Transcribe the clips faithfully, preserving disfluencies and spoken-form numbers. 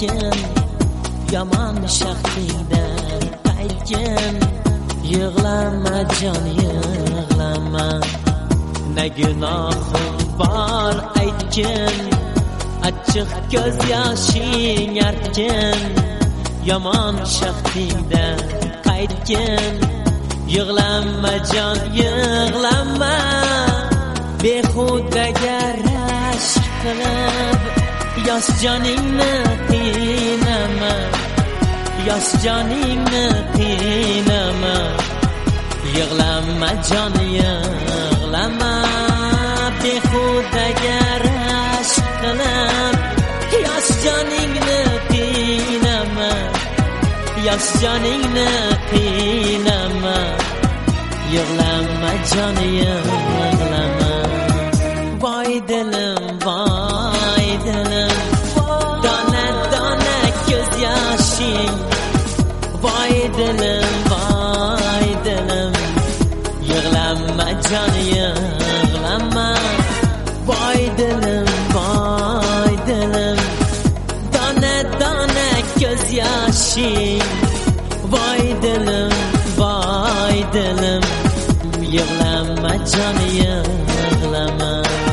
qaytgin yomon shaxtingdan qaytgin yig'lama jon yig'lama ne gunohim bor aytgin achchiq ko'z yoshing artgin yomon shaxtingdan qaytgin yig'lama jon yig'lama behudaga rashk qilib yosh joningni qiynama yosh joningni qiynama yig'lama jon yig'lama behudaga rashk qilib yosh joningni qiynama yosh joningni qiynama yig'lama jon yig'lama voy dilim voy dilim dona dona ko'z yoshing voy dilim voy dilim yig'lama jon yig'lama voy dilim voy dilim dona dona ko'z yoshing voy dilim voy dilim yig'lama jon yig'lama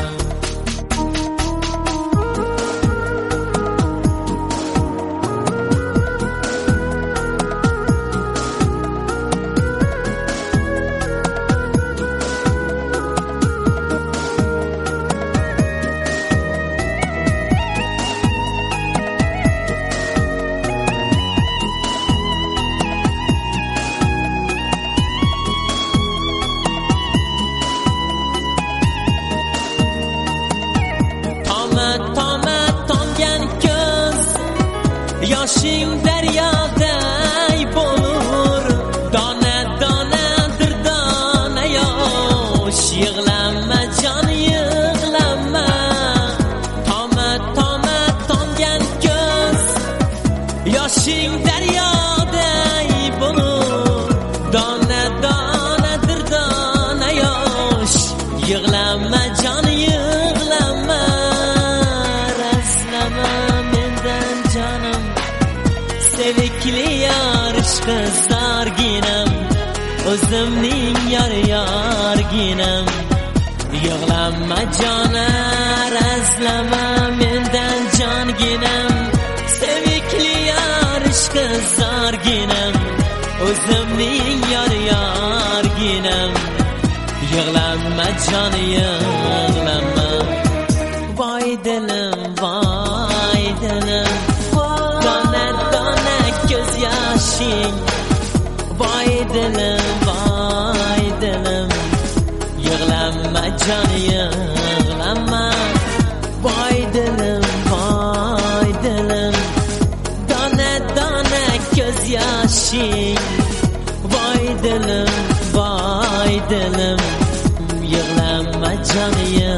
yoshing daryoday bo'lur dona donadir dona yosh yig'lama jon yig'lama toma toma tomgan ko'z yoshing daryoday bo'lur dona donadir dona yosh yig'lama jon yig'lama razlama mendan jonim sevikli yar ishqizarginam o'zimning yar yarginam yig'lama jona razlama mendan jonginam sevikli yar ishqizarginam o'zimning yar yarginam yig'lama jon yig'lama voy dilim voy dilim ko'z yoshing voy dilim voy dilim yig'lama jon yig'lama voy dilim voy dilim dona dona ko'z yoshing voy dilim voy dilim yig'lama jon